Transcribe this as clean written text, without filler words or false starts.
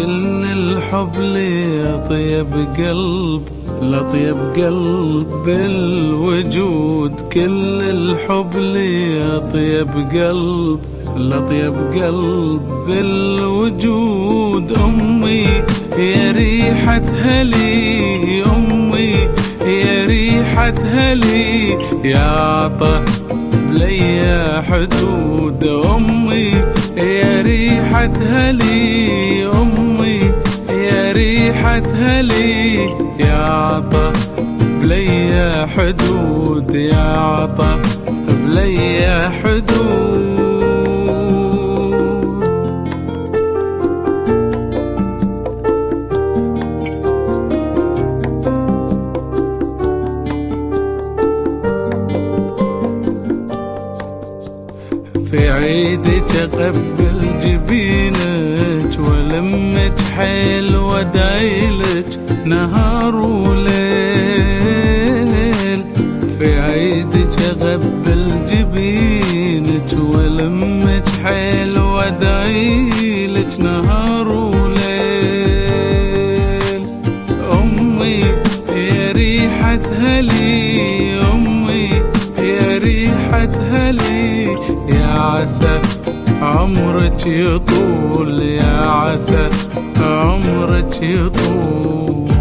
كل الحب لطيب قلب، لطيب قلب الوجود. كل الحب لطيب قلب، لطيب قلب الوجود. أمي يا ريحتها لي، أمي يا ريحتها لي، يا عطا بلي حدود. أمي يا ريحتها لي، أمي يا ريحتها لي، يا عطا بلي حدود، يا عطا بلي حدود. في عيدك أقبل جبينك ولمك حيل ودايلك نهار وليل. في عيدك أقبل جبينك ولمك حيل ودايلك نهار وليل. أمي يا ريحتها لي، أمي يا ريحتها لي، يا عسى عمرك يطول، يا عسى عمرك يطول.